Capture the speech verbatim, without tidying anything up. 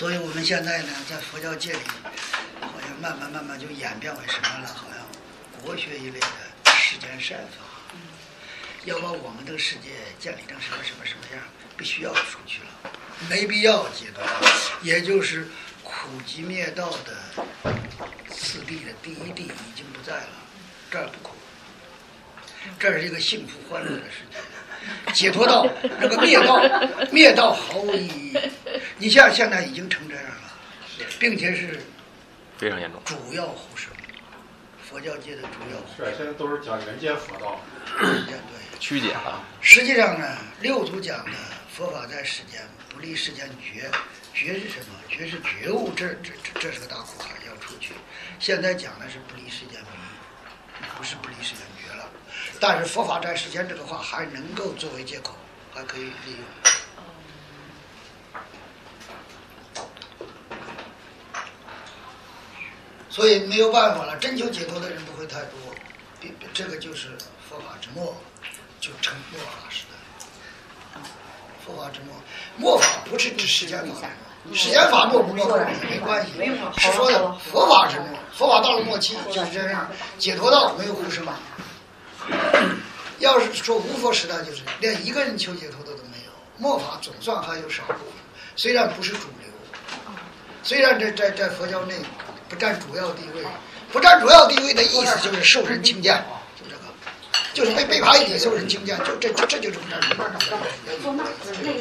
所以我们现在呢，在佛教界里，好像慢慢慢慢就演变为什么了？好像国学一类的世间善法，要把我们这个世界建立成什么什么什么样，必须要出去了，没必要解脱，也就是苦集灭道的四谛的第一谛已经不在了，这儿不苦，这是一个幸福欢乐的世界。解脱道那个灭道，灭道毫无意义。你像现在已经成这样了，并且是非常严重， 主要护生，佛教界的主要护生。 是，现在都是讲人间佛道， 对， 曲解了。 实际上呢，六祖讲的佛法在世间，不离世间觉。觉是什么？觉是觉悟，这这这这是个大苦海，要出去。现在讲的是不离世间迷，不是不离世间觉了。但是佛法在世间这个话还能够作为借口，还可以利用。所以没有办法了，真求解脱的人不会太多，这个就是佛法之末，就成末法时代。佛法之末，末法不是指世间法，世间法末不末法没关系，是说的佛法之末，佛法到了末期就是这样，解脱道没有护生。要是说无佛时代，就是连一个人求解脱的都没有，末法总算还有少部分，虽然不是主流，虽然这在在佛教内不占主要地位，不占主要地位的意思就是受人轻贱，就这个，就是被背叛一点受人轻贱，就这这这就是不占主要地位。